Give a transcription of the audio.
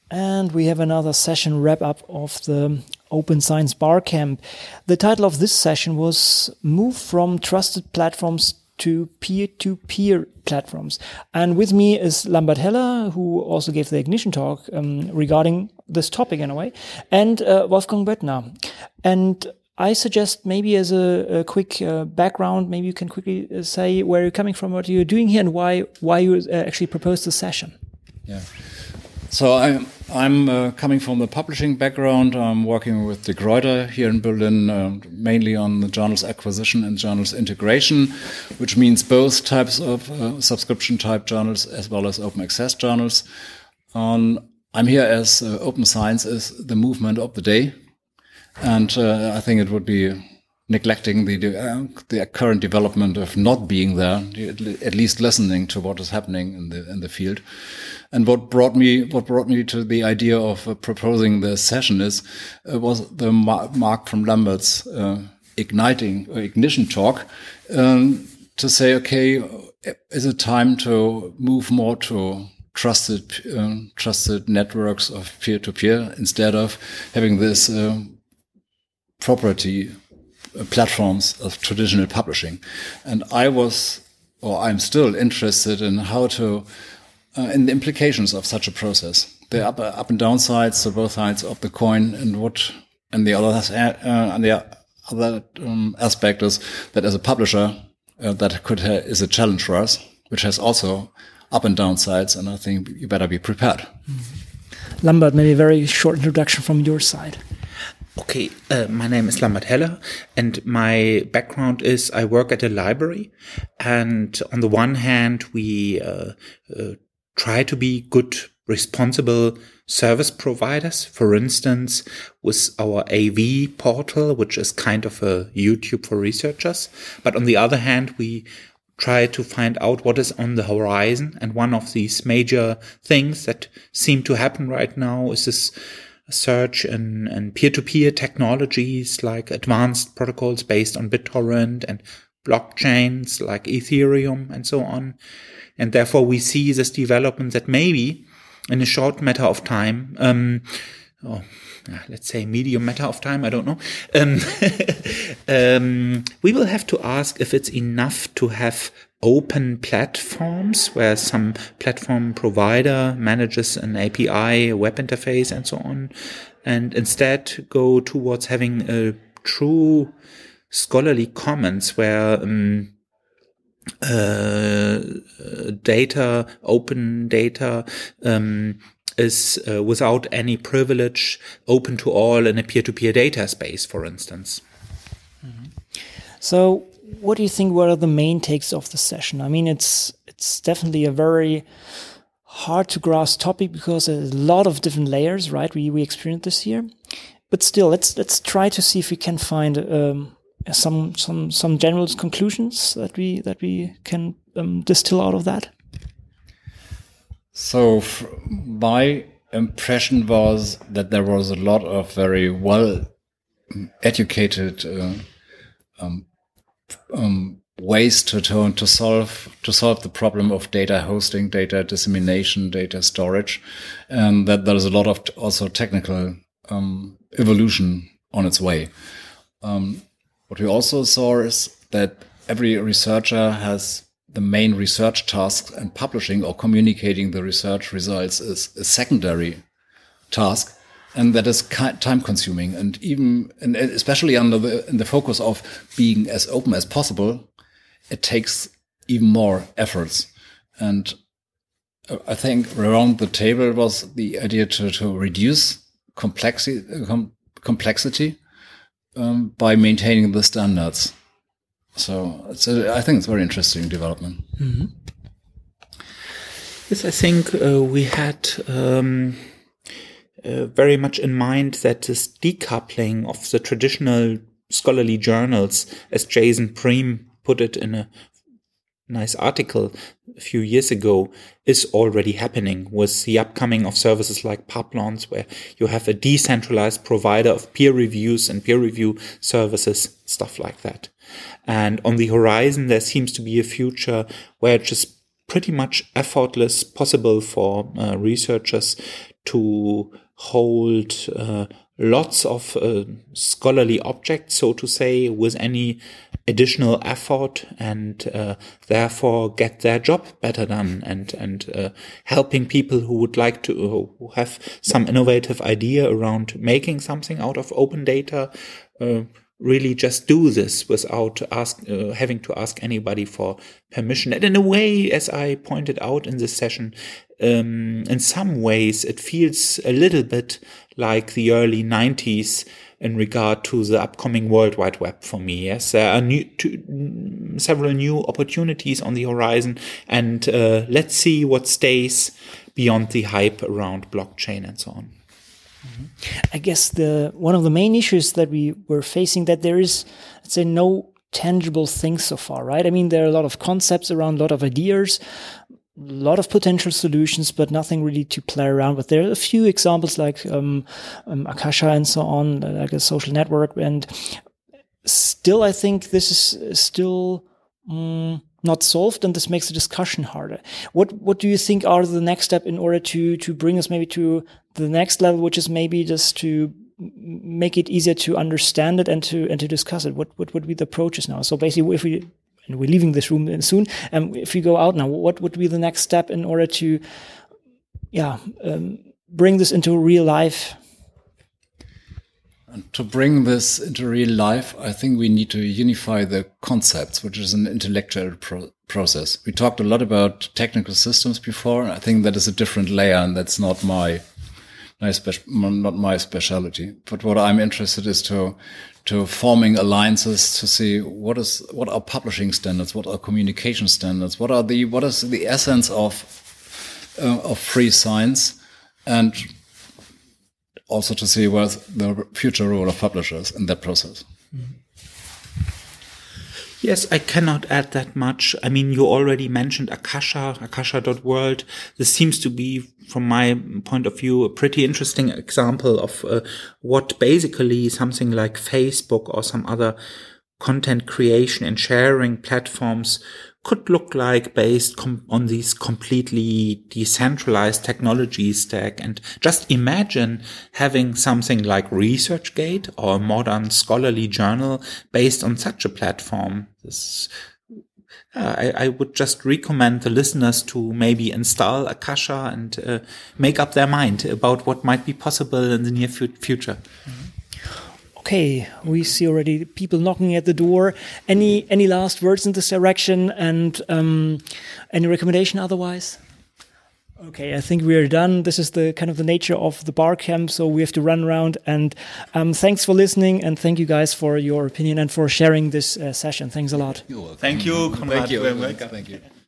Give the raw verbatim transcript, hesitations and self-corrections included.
and we have another session wrap-up of the Open Science Barcamp. The title of this session was Move from Trusted Platforms to Peer-to-Peer Platforms. And with me is Lambert Heller, who also gave the Ignition talk um, regarding this topic in a way, and uh, Wolfgang Böttner. And I suggest maybe as a, a quick uh, background, maybe you can quickly say where you're coming from, what you're doing here, and why why you uh, actually proposed the session. Yeah. So I'm I'm uh, coming from the publishing background. I'm working with De Gruyter here in Berlin, uh, mainly on the journals acquisition and journals integration, which means both types of uh, subscription type journals as well as open access journals. Um, I'm here as uh, open science is the movement of the day. And uh, I think it would be neglecting the uh, the current development of not being there, at least listening to what is happening in the in the field. And what brought me what brought me to the idea of uh, proposing the session is uh, was the Mar- Mark from Lambert's uh, igniting uh, ignition talk um, to say, okay, is it time to move more to trusted um, trusted networks of peer-to-peer instead of having this Uh, property platforms of traditional publishing. And I was, or I'm still interested in how to, uh, in the implications of such a process, the up, up and down sides, so both sides of the coin, and what, and the other, uh, and the other um, aspect is that as a publisher, uh, that could ha- is a challenge for us, which has also up and down sides, and I think you better be prepared. Mm-hmm. Lambert, maybe a very short introduction from your side. Okay, uh, my name is Lambert Heller, and my background is I work at a library, and on the one hand, we uh, uh, try to be good, responsible service providers. For instance, with our A V portal, which is kind of a YouTube for researchers. But on the other hand, we try to find out what is on the horizon, and one of these major things that seem to happen right now is this search and, and peer-to-peer technologies like advanced protocols based on BitTorrent and blockchains like Ethereum and so on. And therefore we see this development that maybe in a short matter of time, um, oh, let's say medium matter of time, I don't know, um, um, we will have to ask if it's enough to have open platforms where some platform provider manages an A P I, a web interface, and so on, and instead go towards having a true scholarly commons where um, uh, data, open data, um, is uh, without any privilege, open to all in a peer-to-peer data space, for instance. Mm-hmm. So what do you think were the main takes of the session? I mean, it's it's definitely a very hard to grasp topic because there's a lot of different layers, right? We we experienced this here, but still, let's let's try to see if we can find um, some some some general conclusions that we that we can um, distill out of that. So f- my impression was that there was a lot of very well educated uh, um, Um, ways to, to to solve to solve the problem of data hosting, data dissemination, data storage, and that there is a lot of t- also technical um, evolution on its way. Um, what we also saw is that every researcher has the main research task, and publishing or communicating the research results is a secondary task. And that is time consuming, and even, and especially under the, in the focus of being as open as possible, it takes even more efforts. And I think around the table was the idea to, to reduce complexity, com, complexity um, by maintaining the standards. So it's a, I think it's a very interesting development. Mm-hmm. Yes, I think uh, we had um, uh, very much in mind that this decoupling of the traditional scholarly journals, as Jason Preem put it in a nice article a few years ago, is already happening with the upcoming of services like Publons, where you have a decentralized provider of peer reviews and peer review services, stuff like that. And on the horizon, there seems to be a future where just pretty much effortless, possible for uh, researchers to hold uh, lots of uh, scholarly objects, so to say, with any additional effort, and uh, therefore get their job better done, and and uh, helping people who would like to, who have some innovative idea around making something out of open data, uh, really just do this without ask, uh, having to ask anybody for permission. And in a way, as I pointed out in this session, um, in some ways it feels a little bit like the early nineties in regard to the upcoming World Wide Web for me. Yes, there are new, to, several new opportunities on the horizon, and uh, let's see what stays beyond the hype around blockchain and so on. I guess the one of the main issues that we were facing, that there is, let's say, no tangible things so far, right? I mean, there are a lot of concepts around, a lot of ideas, a lot of potential solutions, but nothing really to play around with. There are a few examples like um, um, Akasha and so on, like a social network, and still, I think this is still um, not solved, and this makes the discussion harder. What What do you think are the next step in order to to bring us maybe to the next level, which is maybe just to make it easier to understand it and to and to discuss it? What what would be the approaches now? So basically, if we and we're leaving this room soon, and um, if we go out now, what would be the next step in order to, yeah, um, bring this into real life? And to bring this into real life, I think we need to unify the concepts, which is an intellectual pro process. We talked a lot about technical systems before. I think that is a different layer, and that's not my, my not my specialty. But what I'm interested is to to forming alliances to see what is what are publishing standards, what are communication standards, what are the what is the essence of uh, of free science, and also to see what's the future role of publishers in that process. Mm-hmm. Yes, I cannot add that much. I mean, you already mentioned Akasha, akasha dot world. This seems to be, from my point of view, a pretty interesting example of uh, what basically something like Facebook or some other content creation and sharing platforms could look like based com on these completely decentralized technology stack. And just imagine having something like ResearchGate or a modern scholarly journal based on such a platform. This, uh, I, I would just recommend the listeners to maybe install Akasha and uh, make up their mind about what might be possible in the near future. Mm-hmm. Okay, we see already people knocking at the door. Any any last words in this direction, and um, any recommendation otherwise? Okay, I think we are done. This is the kind of the nature of the Barcamp, so we have to run around. And um, thanks for listening, and thank you guys for your opinion and for sharing this uh, session. Thanks a lot. You're welcome. Thank you, Konrad. Thank you. Thank you.